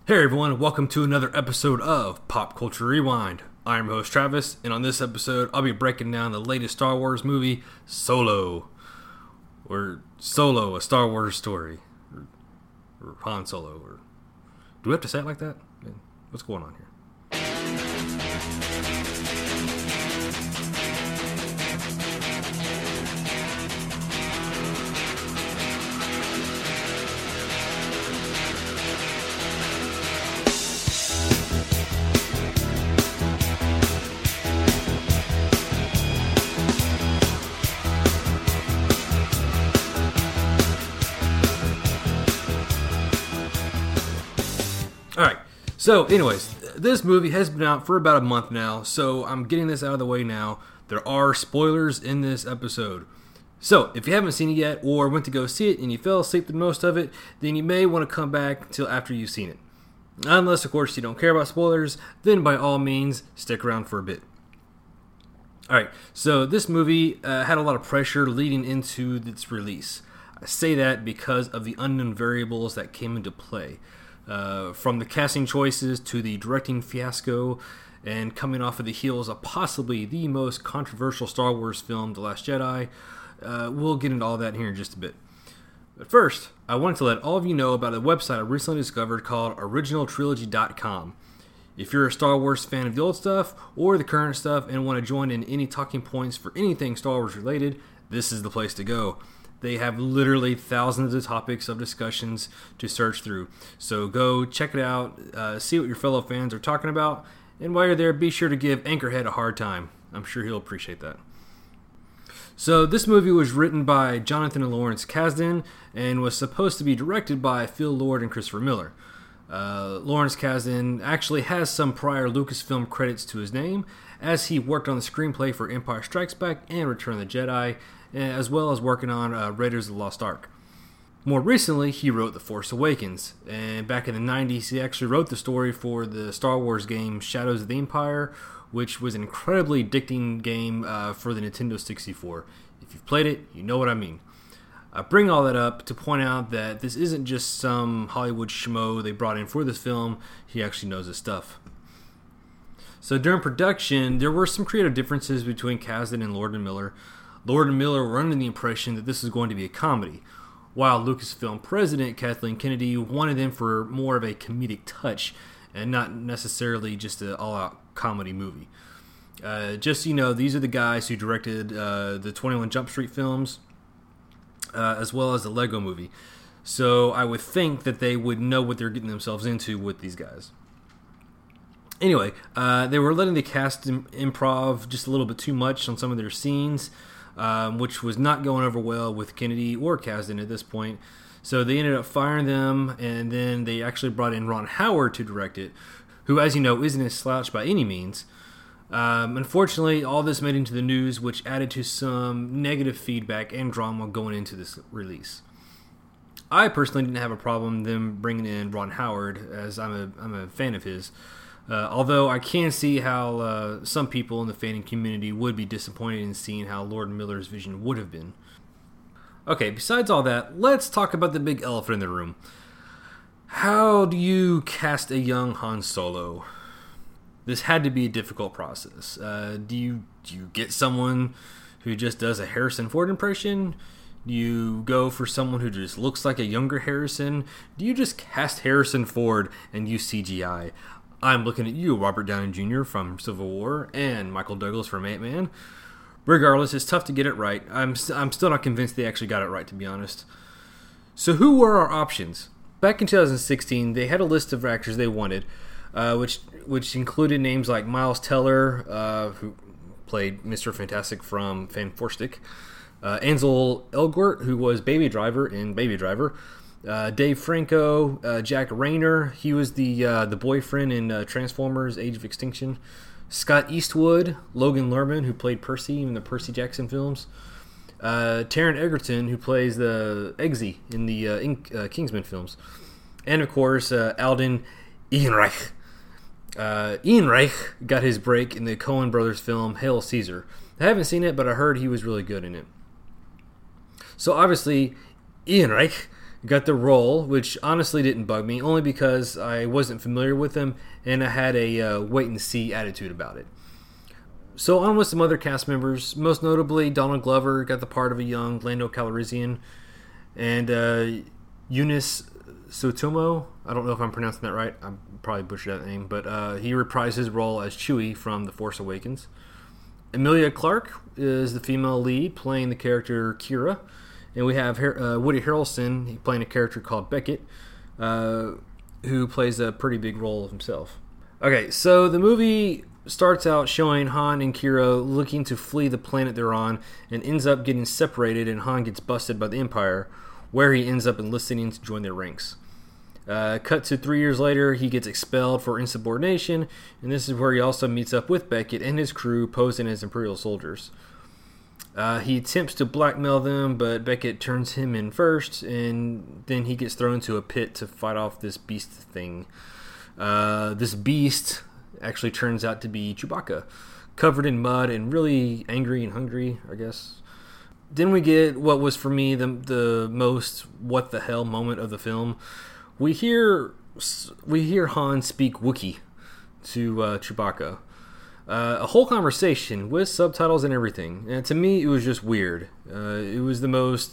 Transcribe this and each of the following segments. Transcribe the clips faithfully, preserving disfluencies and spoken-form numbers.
Hey everyone, welcome to another episode of Pop Culture Rewind. I'm your host Travis, and on this episode, I'll be breaking down the latest Star Wars movie, Solo. Or Solo, a Star Wars story. Or, or Han Solo. Or do we have to say it like that? Man, what's going on here? Alright, so anyways, this movie has been out for about a month now, so I'm getting this out of the way now. There are spoilers in this episode. So, if you haven't seen it yet, or went to go see it and you fell asleep through most of it, then you may want to come back until after you've seen it. Unless, of course, you don't care about spoilers, then by all means, stick around for a bit. Alright, so this movie uh, had a lot of pressure leading into its release. I say that because of the unknown variables that came into play. Uh, from the casting choices to the directing fiasco, and coming off of the heels of possibly the most controversial Star Wars film, The Last Jedi. Uh, we'll get into all that here in just a bit. But first, I wanted to let all of you know about a website I recently discovered called original trilogy dot com. If you're a Star Wars fan of the old stuff or the current stuff and want to join in any talking points for anything Star Wars related, this is the place to go. They have literally thousands of topics of discussions to search through. So go check it out, uh, see what your fellow fans are talking about, and while you're there, be sure to give Anchorhead a hard time. I'm sure he'll appreciate that. So this movie was written by Jonathan and Lawrence Kasdan and was supposed to be directed by Phil Lord and Christopher Miller. Uh, Lawrence Kasdan actually has some prior Lucasfilm credits to his name, as he worked on the screenplay for Empire Strikes Back and Return of the Jedi, as well as working on uh, Raiders of the Lost Ark. More recently, he wrote The Force Awakens, and back in the nineties, he actually wrote the story for the Star Wars game Shadows of the Empire, which was an incredibly addicting game uh, for the Nintendo sixty-four. If you've played it, you know what I mean. I bring all that up to point out that this isn't just some Hollywood schmo they brought in for this film. He actually knows his stuff. So during production, there were some creative differences between Kasdan and Lord and Miller. Lord and Miller were under the impression that this was going to be a comedy, while Lucasfilm president Kathleen Kennedy wanted them for more of a comedic touch and not necessarily just an all-out comedy movie. Uh, just so you know, these are the guys who directed uh, the twenty-one Jump Street films, uh, as well as the Lego movie. So I would think that they would know what they're getting themselves into with these guys. Anyway, uh, they were letting the cast im- improv just a little bit too much on some of their scenes, Um, which was not going over well with Kennedy or Kasdan at this point. So they ended up firing them, and then they actually brought in Ron Howard to direct it, who, as you know, isn't a slouch by any means. Um, unfortunately, all this made into the news, which added to some negative feedback and drama going into this release. I personally didn't have a problem them bringing in Ron Howard, as I'm a I'm a fan of his. Uh, although I can see how uh, some people in the fan community would be disappointed in seeing how Lord Miller's vision would have been. Okay, besides all that, let's talk about the big elephant in the room. How do you cast a young Han Solo? This had to be a difficult process. Uh, do you do you get someone who just does a Harrison Ford impression? Do you go for someone who just looks like a younger Harrison? Do you just cast Harrison Ford and use C G I? I'm looking at you, Robert Downey Junior from Civil War, and Michael Douglas from Ant-Man. Regardless, it's tough to get it right. I'm I'm still not convinced they actually got it right, to be honest. So who were our options? Back in two thousand sixteen, they had a list of actors they wanted, uh, which which included names like Miles Teller, uh, who played Mister Fantastic from Fantastic, uh, Ansel Elgort, who was Baby Driver in Baby Driver, Uh, Dave Franco, uh, Jack Rayner, he was the uh, the boyfriend in uh, Transformers: Age of Extinction. Scott Eastwood, Logan Lerman, who played Percy in the Percy Jackson films. Uh, Taron Egerton, who plays the Eggsy in the uh, in, uh, Kingsman films. And of course, uh, Alden Ehrenreich. Uh, Ehrenreich got his break in the Coen Brothers film Hail Caesar. I haven't seen it, but I heard he was really good in it. So obviously, Ehrenreich got the role, which honestly didn't bug me, only because I wasn't familiar with him and I had a uh, wait-and-see attitude about it. So on with some other cast members, most notably Donald Glover got the part of a young Lando Calrissian, and uh, Eunice Sutomo, I don't know if I'm pronouncing that right, I probably butchered that name, but uh, he reprised his role as Chewie from The Force Awakens. Emilia Clarke is the female lead, playing the character Kira, and we have uh, Woody Harrelson playing a character called Beckett, uh, who plays a pretty big role himself. Okay, so the movie starts out showing Han and Kira looking to flee the planet they're on, and ends up getting separated, and Han gets busted by the Empire, where he ends up enlisting to join their ranks. Uh, cut to three years later, he gets expelled for insubordination, and this is where he also meets up with Beckett and his crew posing as Imperial soldiers. Uh, he attempts to blackmail them, but Beckett turns him in first, and then he gets thrown into a pit to fight off this beast thing. Uh, this beast actually turns out to be Chewbacca, covered in mud and really angry and hungry, I guess. Then we get what was for me the the most what the hell moment of the film. We hear we hear Han speak Wookiee to uh, Chewbacca. Uh, a whole conversation with subtitles and everything. And to me, it was just weird. Uh, it was the most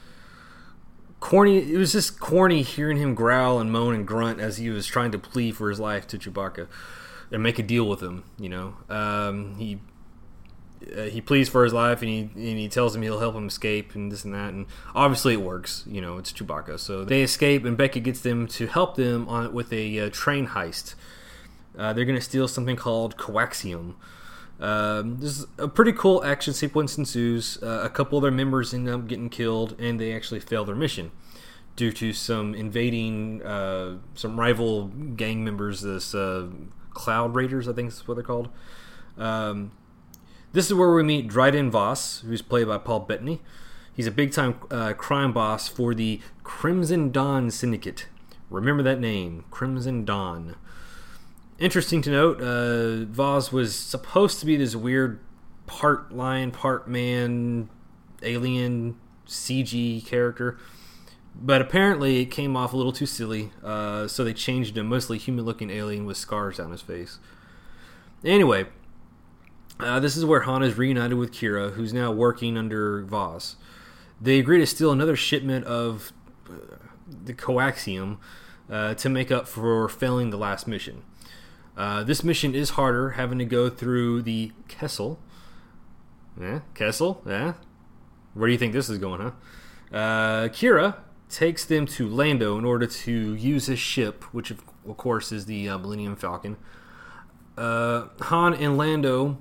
corny. It was just corny hearing him growl and moan and grunt as he was trying to plead for his life to Chewbacca and make a deal with him. You know, um, he uh, he pleads for his life, and he and he tells him he'll help him escape and this and that. And obviously, it works. You know, it's Chewbacca, so they escape, and Beckett gets them to help them on with a uh, train heist. Uh, they're going to steal something called coaxium. Um, this is a pretty cool action sequence ensues. Uh, a couple of their members end up getting killed, and they actually fail their mission due to some invading, uh, some rival gang members, this uh, Cloud Raiders, I think is what they're called. Um, this is where we meet Dryden Voss, who's played by Paul Bettany. He's a big-time uh, crime boss for the Crimson Dawn Syndicate. Remember that name, Crimson Dawn. Interesting to note, uh, Voss was supposed to be this weird part lion, part man, alien, C G character, but apparently it came off a little too silly, uh, so they changed him, mostly human-looking alien with scars down his face. Anyway, uh, this is where Han is reunited with Kira, who's now working under Voss. They agree to steal another shipment of uh, the coaxium uh, to make up for failing the last mission. Uh, this mission is harder, having to go through the Kessel. Yeah, Kessel, yeah. Where do you think this is going, huh? Uh, Kira takes them to Lando in order to use his ship, which of, of course is the uh, Millennium Falcon. Uh, Han and Lando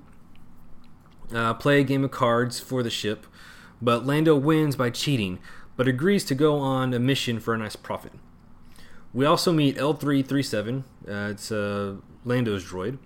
uh, play a game of cards for the ship, but Lando wins by cheating, but agrees to go on a mission for a nice profit. We also meet L three thirty-seven. Uh, it's uh, Lando's droid.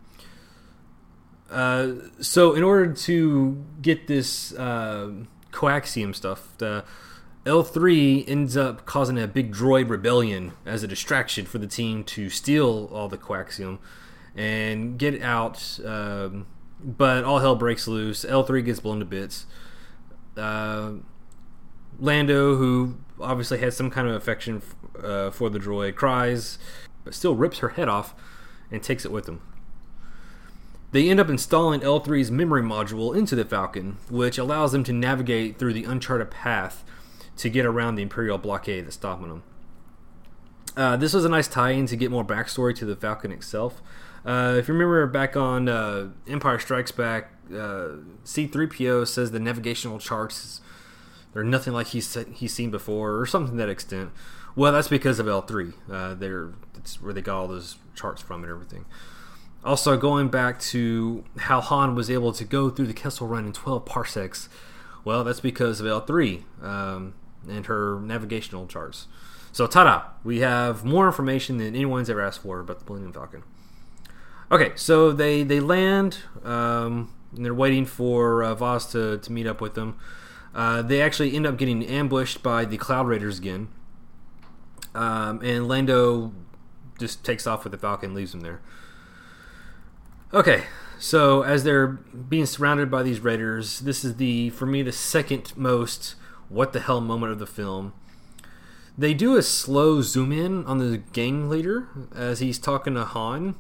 Uh, so in order to get this uh, coaxium stuff, the L three ends up causing a big droid rebellion as a distraction for the team to steal all the coaxium and get it out. Um, but all hell breaks loose. L three gets blown to bits. Uh, Lando, who obviously has some kind of affection uh, for the droid, cries, but still rips her head off and takes it with him. They end up installing L three's memory module into the Falcon, which allows them to navigate through the uncharted path to get around the Imperial blockade that's stopping them. Uh, this was a nice tie-in to get more backstory to the Falcon itself. Uh, if you remember back on uh, Empire Strikes Back, uh, C three P O says the navigational charts they're nothing like he's he's seen before, or something to that extent. Well, that's because of L three. Uh, they're that's where they got all those charts from and everything. Also, going back to how Han was able to go through the Kessel Run in twelve parsecs, well, that's because of L three um, and her navigational charts. So, ta-da! We have more information than anyone's ever asked for about the Millennium Falcon. Okay, so they, they land, um, and they're waiting for uh, Voss to, to meet up with them. Uh, they actually end up getting ambushed by the Cloud Raiders again. Um, and Lando just takes off with the Falcon and leaves them there. Okay, so as they're being surrounded by these Raiders, this is the, for me, the second most what the hell moment of the film. They do a slow zoom in on the gang leader as he's talking to Han.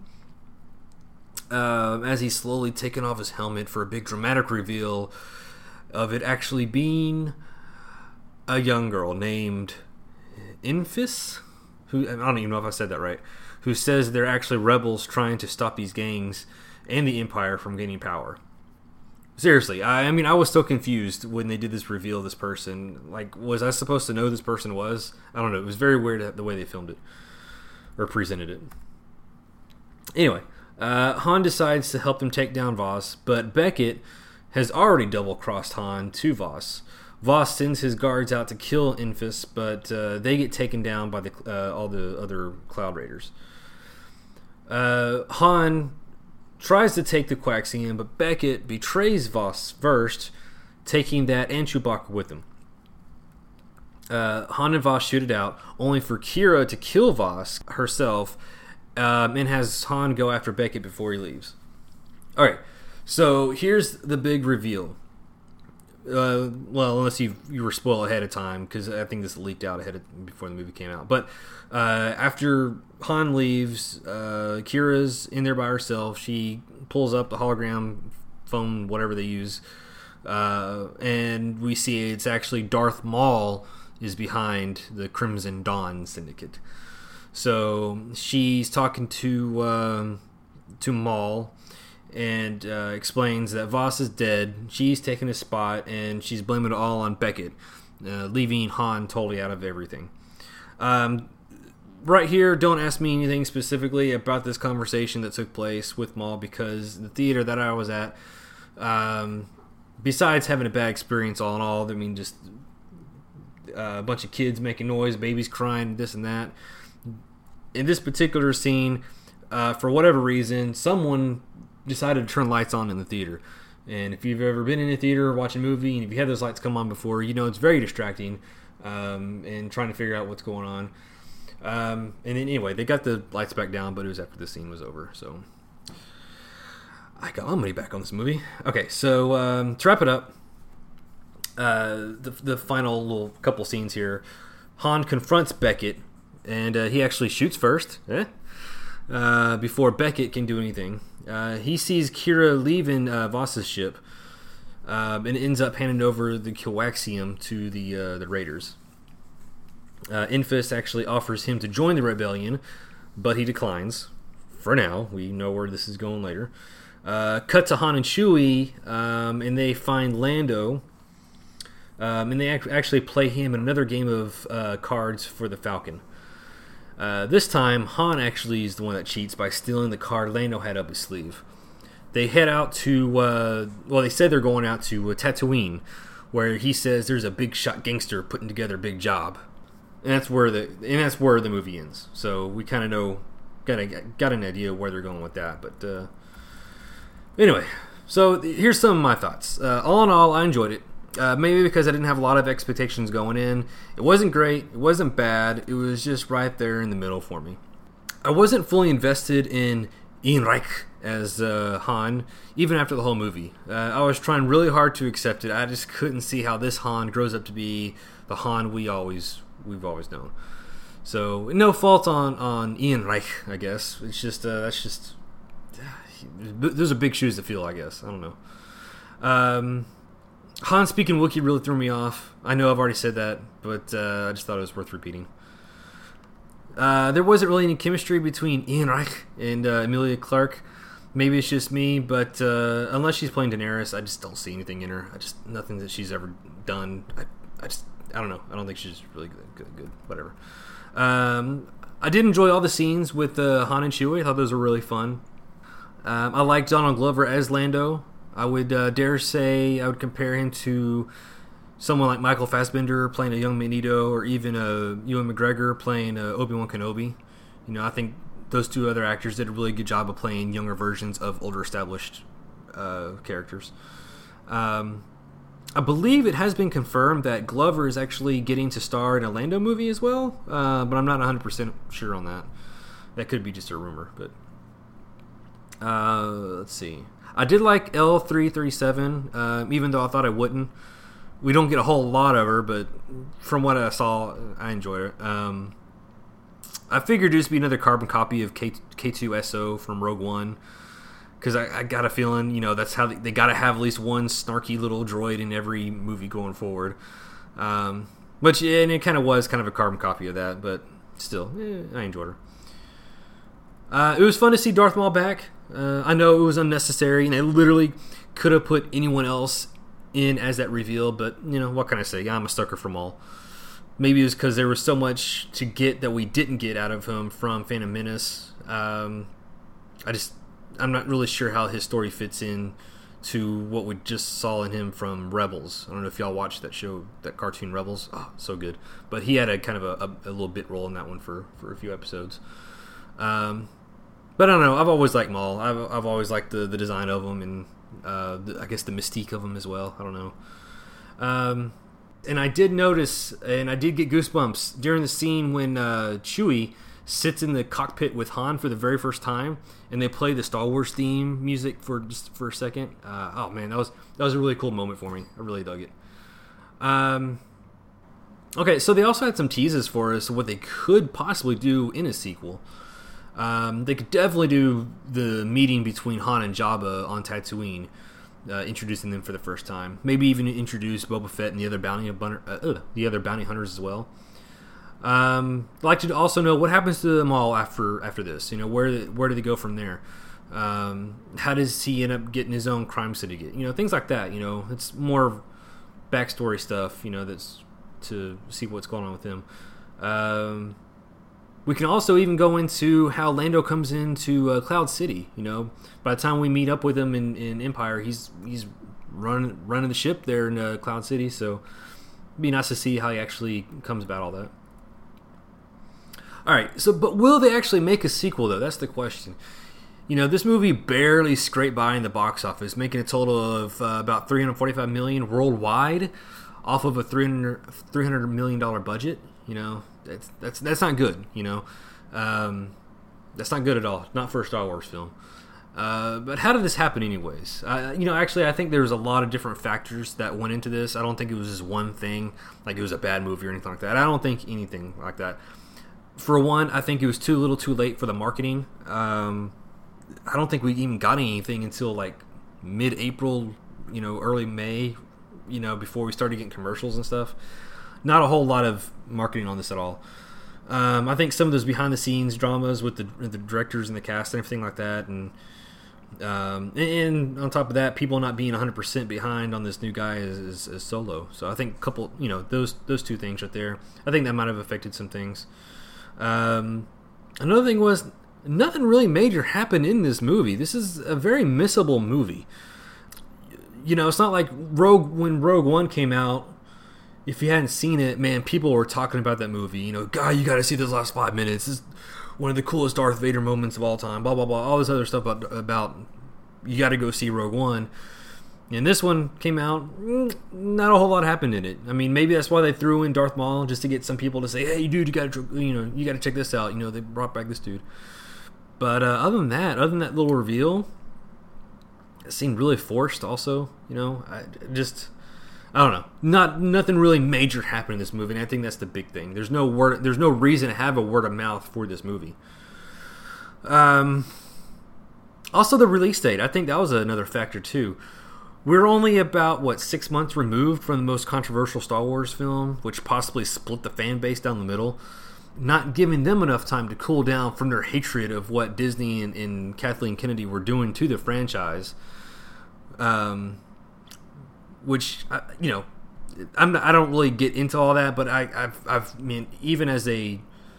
Uh, as he's slowly taking off his helmet for a big dramatic reveal of it actually being a young girl named Enfys, who I don't even know if I said that right, who says they're actually rebels trying to stop these gangs and the Empire from gaining power. Seriously, I, I mean, I was so confused when they did this reveal of this person. Like, was I supposed to know who this person was? I don't know. It was very weird the way they filmed it or presented it. Anyway, uh, Han decides to help them take down Voss, but Beckett has already double-crossed Han to Voss. Voss sends his guards out to kill Enfys, but uh, they get taken down by the uh, all the other Cloud Raiders. Uh, Han tries to take the Quaxium, but Beckett betrays Voss first, taking that and Chewbacca with him. Uh, Han and Voss shoot it out, only for Qi'ra to kill Voss herself, um, and has Han go after Beckett before he leaves. Alright, so here's the big reveal. Uh, well, unless you you were spoiled ahead of time, because I think this leaked out ahead of, before the movie came out. But uh, after Han leaves, uh, Qi'ra's in there by herself. She pulls up the hologram phone, whatever they use, uh, and we see it's actually Darth Maul is behind the Crimson Dawn Syndicate. So she's talking to um, to Maul. And uh, explains that Voss is dead. She's taking his spot, and she's blaming it all on Beckett, uh, leaving Han totally out of everything. Um, right here, don't ask me anything specifically about this conversation that took place with Maul, because the theater that I was at, um, besides having a bad experience all in all, I mean, just uh, a bunch of kids making noise, babies crying, this and that. In this particular scene, uh, for whatever reason, someone decided to turn lights on in the theater. And if you've ever been in a theater watching a movie, and if you had those lights come on before, you know it's very distracting, um, and trying to figure out what's going on. Um, and then anyway, they got the lights back down, but it was after the scene was over. So I got my money back on this movie. Okay, so um, to wrap it up, uh, the, the final little couple scenes here, Han confronts Beckett, and uh, he actually shoots first, eh? uh, before Beckett can do anything. Uh, he sees Qi'ra leaving uh, Voss's ship, um, and ends up handing over the Quaxium to the uh, the Raiders. Uh, Enfys actually offers him to join the rebellion, but he declines. For now, we know where this is going later. Uh, cut to Han and Chewie, um, and they find Lando, um, and they ac- actually play him in another game of uh, cards for the Falcon. Uh, this time, Han actually is the one that cheats by stealing the card Lando had up his sleeve. They head out to, uh, well, they said they're going out to uh, Tatooine, where he says there's a big shot gangster putting together a big job, and that's where the and that's where the movie ends. So we kind of know, got a, got an idea where they're going with that. But uh, anyway, so here's some of my thoughts. Uh, all in all, I enjoyed it. Uh, maybe because I didn't have a lot of expectations going in. It wasn't great. It wasn't bad. It was just right there in the middle for me. I wasn't fully invested in Ian Reich as uh, Han, even after the whole movie. Uh, I was trying really hard to accept it. I just couldn't see how this Han grows up to be the Han we always we've always known. So no fault on, on Ian Reich, I guess. It's just uh, that's just those are big shoes to fill, I guess. I don't know. Um. Han speaking Wookiee really threw me off. I know I've already said that, but uh, I just thought it was worth repeating. Uh, there wasn't really any chemistry between Ian Reich and uh, Emilia Clarke. Maybe it's just me, but uh, unless she's playing Daenerys, I just don't see anything in her. I just nothing that she's ever done. I, I just I don't know. I don't think she's really good. Good, good whatever. Um, I did enjoy all the scenes with uh, Han and Chewie. I thought those were really fun. Um, I liked Donald Glover as Lando. I would uh, dare say I would compare him to someone like Michael Fassbender playing a young Magneto, or even uh, Ewan McGregor playing uh, Obi-Wan Kenobi. You know, I think those two other actors did a really good job of playing younger versions of older established uh, characters. Um, I believe it has been confirmed that Glover is actually getting to star in a Lando movie as well, uh, but I'm not one hundred percent sure on that. That could be just a rumor, but uh, let's see. I did like L three thirty-seven, uh, even though I thought I wouldn't. we don't get a whole lot of her, but from what I saw, I enjoyed her. Um, I figured it'd just be another carbon copy of K- K2SO from Rogue One, because I, I got a feeling, you know, that's how they, they got to have at least one snarky little droid in every movie going forward. Um, which, yeah, and it kind of was kind of a carbon copy of that, but still, eh, I enjoyed her. Uh, it was fun to see Darth Maul back. Uh, I know it was unnecessary, and they literally could have put anyone else in as that reveal, but, you know, what can I say? Yeah, I'm a sucker for Maul. Maybe it was because there was so much to get that we didn't get out of him from Phantom Menace. Um, I just, I'm not really sure how his story fits in to what we just saw in him from Rebels. I don't know if y'all watched that show, that cartoon Rebels. Oh, so good. But he had a kind of a, a, a little bit role in that one for, for a few episodes. Um, but I don't know. I've always liked Maul. I've, I've always liked the, the design of him and uh, the, I guess the mystique of him as well. I don't know. Um, and I did notice, and I did get goosebumps during the scene when uh, Chewie sits in the cockpit with Han for the very first time, and they play the Star Wars theme music for just for a second. Uh, oh man, that was that was a really cool moment for me. I really dug it. Um, okay, so they also had some teases for us of what they could possibly do in a sequel. Um, they could definitely do the meeting between Han and Jabba on Tatooine, uh, introducing them for the first time. Maybe even introduce Boba Fett and the other bounty uh, the other bounty hunters as well. Um, I'd like to also know what happens to them all after after this. You know, where where do they go from there? Um, how does he end up getting his own crime syndicate? You know, things like that. You know, it's more backstory stuff. You know, that's to see what's going on with him. Um, we can also even go into how Lando comes into uh, Cloud City. You know, by the time we meet up with him in, in Empire, he's he's running running the ship there in uh, Cloud City. So it'd be nice to see how he actually comes about all that. All right, so but will they actually make a sequel though? That's the question. You know, this movie barely scraped by in the box office, making a total of uh, about three hundred forty-five million dollars worldwide, off of a three hundred million dollars budget. You know, that's that's that's not good. You know, um, that's not good at all. Not for a Star Wars film. Uh, but how did this happen, anyways? Uh, you know, actually, I think there was a lot of different factors that went into this. I don't think it was just one thing, like it was a bad movie or anything like that. I don't think anything like that. For one, I think it was too little too late for the marketing. Um, I don't think we even got anything until like mid-April, you know, early May, you know, before we started getting commercials and stuff. Not a whole lot of marketing on this at all. Um, I think some of those behind-the-scenes dramas with the, the directors and the cast and everything like that, and um, and on top of that, people not being one hundred percent behind on this new guy is, is, is Solo. So I think a couple, you know, those those two things right there, I think that might have affected some things. Um, another thing was nothing really major happened in this movie. This is a very missable movie. You know, it's not like Rogue when Rogue One came out. If you hadn't seen it, man, people were talking about that movie. You know, God, you got to see those last five minutes. This is one of the coolest Darth Vader moments of all time. Blah blah blah. All this other stuff about, about you got to go see Rogue One. And this one came out, not a whole lot happened in it. I mean, maybe that's why they threw in Darth Maul, just to get some people to say, "Hey, dude, you got to, you know, you got to check this out." You know, they brought back this dude. But uh, other than that, other than that little reveal, it seemed really forced. Also, you know, I just, I don't know, not nothing really major happened in this movie, and I think that's the big thing. There's no word, there's no reason to have a word of mouth for this movie. Um, also the release date, I think that was another factor too. We're only about, what, six months removed from the most controversial Star Wars film, which possibly split the fan base down the middle, not giving them enough time to cool down from their hatred of what Disney and, and Kathleen Kennedy were doing to the franchise. Um, which, you know, I'm not, I don't really get into all that, but I, I've, I've, I mean, even as a,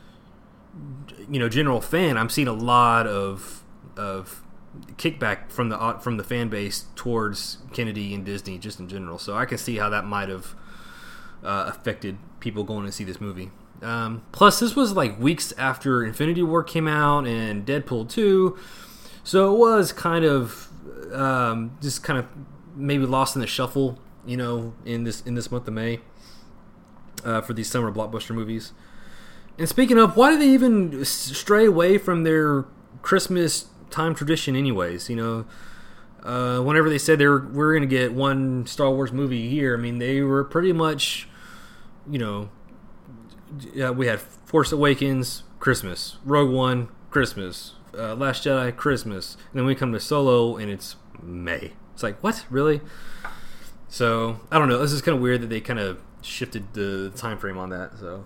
you know, general fan, I'm seeing a lot of, of, kickback from the from the fan base towards Kennedy and Disney just in general, so I can see how that might have uh, affected people going to see this movie. Um, plus, this was like weeks after Infinity War came out and Deadpool two, so it was kind of um, just kind of maybe lost in the shuffle, you know, in this in this month of May uh, for these summer blockbuster movies. And speaking of, why did they even stray away from their Christmas time tradition anyways? You know, uh, whenever they said they were, we were going to get one Star Wars movie a year, I mean, they were pretty much, you know, uh, we had Force Awakens, Christmas, Rogue One, Christmas, uh, Last Jedi, Christmas, and then we come to Solo, and it's May. It's like, what? Really? So, I don't know. This is kind of weird that they kind of shifted the time frame on that. So,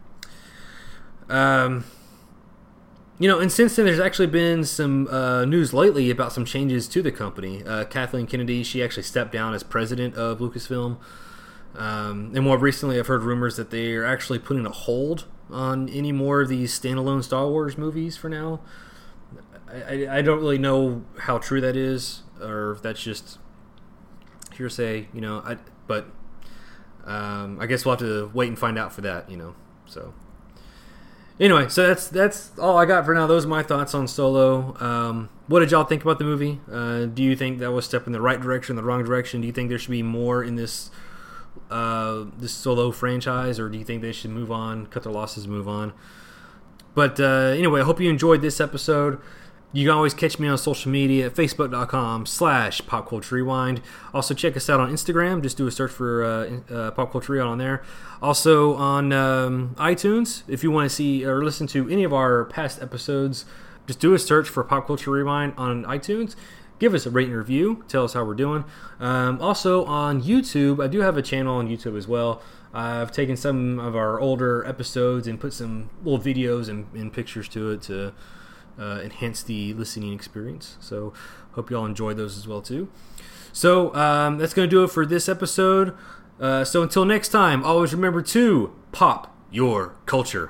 um, you know, and since then, there's actually been some uh, news lately about some changes to the company. Uh, Kathleen Kennedy, she actually stepped down as president of Lucasfilm. Um, and more recently, I've heard rumors that they are actually putting a hold on any more of these standalone Star Wars movies for now. I, I, I don't really know how true that is, or if that's just hearsay, you know. I, but um, I guess we'll have to wait and find out for that, you know. So anyway, so that's that's all I got for now. Those are my thoughts on Solo. Um, what did y'all think about the movie? Uh, do you think that was a step in the right direction, the wrong direction? Do you think there should be more in this uh, this Solo franchise, or do you think they should move on, cut their losses, and move on? But uh, anyway, I hope you enjoyed this episode. You can always catch me on social media at facebook.com slash popculturerewind. Also, check us out on Instagram. Just do a search for uh, uh, Pop Culture Rewind on there. Also on um, iTunes, if you want to see or listen to any of our past episodes, just do a search for Pop Culture Rewind on iTunes. Give us a rate and review. Tell us how we're doing. Um, also on YouTube, I do have a channel on YouTube as well. I've taken some of our older episodes and put some little videos and, and pictures to it to uh, enhance the listening experience. So hope you all enjoyed those as well too. So um, that's going to do it for this episode. Uh, so until next time, always remember to pop your culture.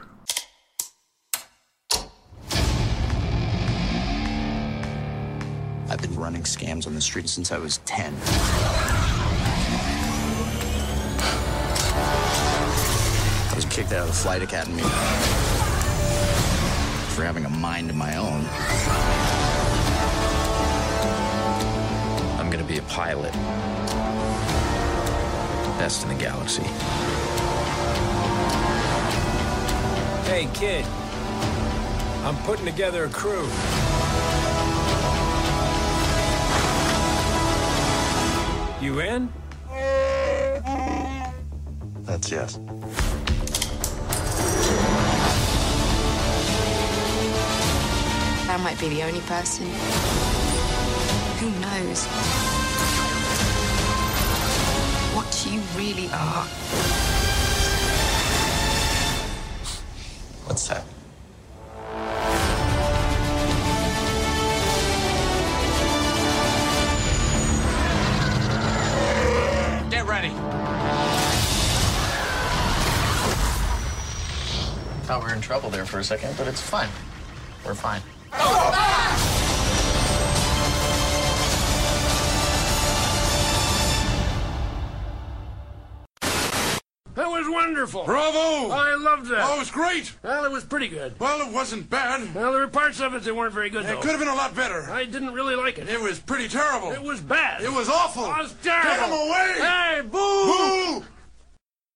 I've been running scams on the street since I was ten. I was kicked out of the flight academy for having a mind of my own. I'm gonna be a pilot. Best in the galaxy. Hey, kid. I'm putting together a crew. You in? That's yes. I might be the only person. Who knows what you really are? What's that? Get ready. Thought we were in trouble there for a second, but it's fine. We're fine. That was wonderful. Bravo! I loved that. Oh, it was great! Well, it was pretty good. Well, it wasn't bad. Well, there were parts of it that weren't very good, It though. could have been a lot better. I didn't really like it. It was pretty terrible. It was bad. It was awful. It was terrible. Get him away! Hey, boo! Boo!